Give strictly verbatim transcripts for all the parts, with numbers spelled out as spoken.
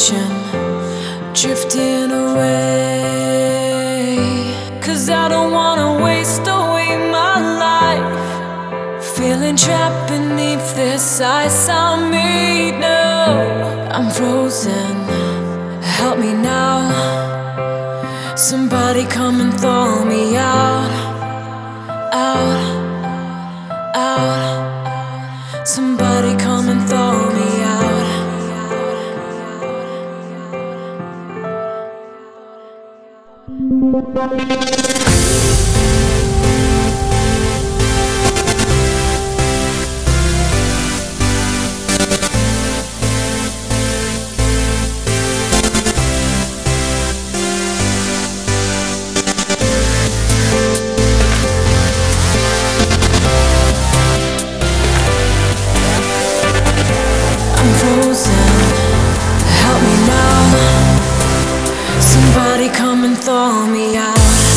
ocean, drifting away. Cause I don't wanna waste away my life, feeling trapped beneath this ice on me. No, I'm frozen, help me now. Somebody come and throw me out, out, out. Somebody come and throw me out. I'm frozen, help me now. Somebody come and throw me out.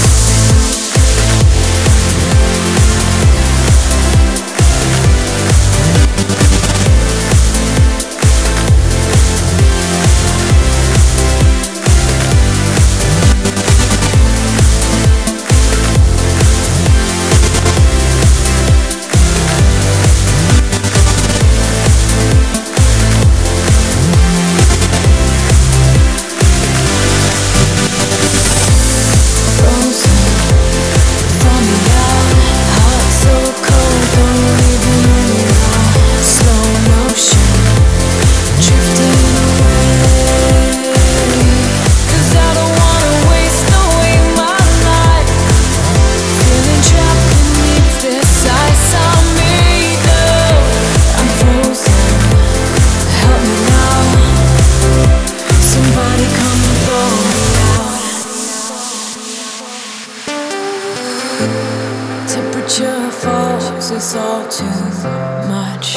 Temperature falls, it's all too much.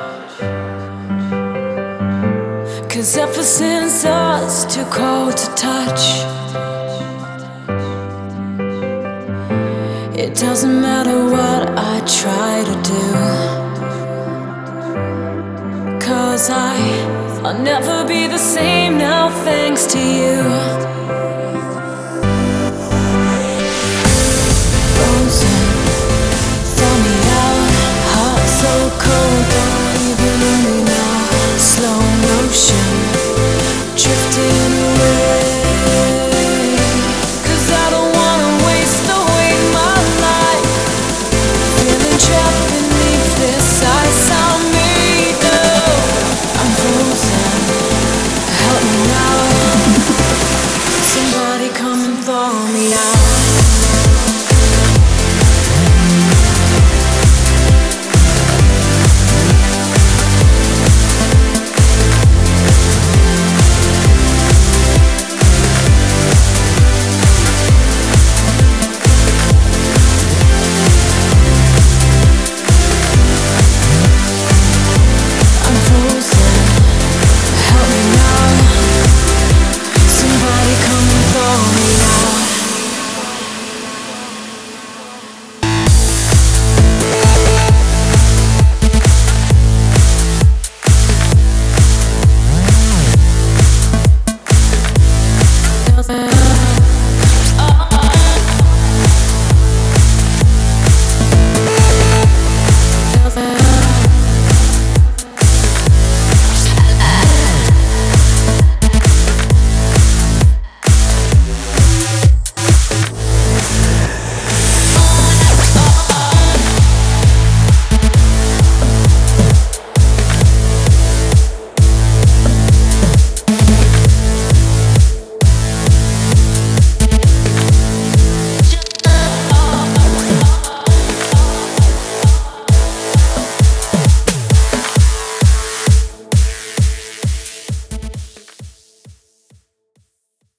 Cause ever since I was too cold to touch, it doesn't matter what I try to do, cause I, I'll never be the same now thanks to you. Cold, don't even know me now. Slow motion.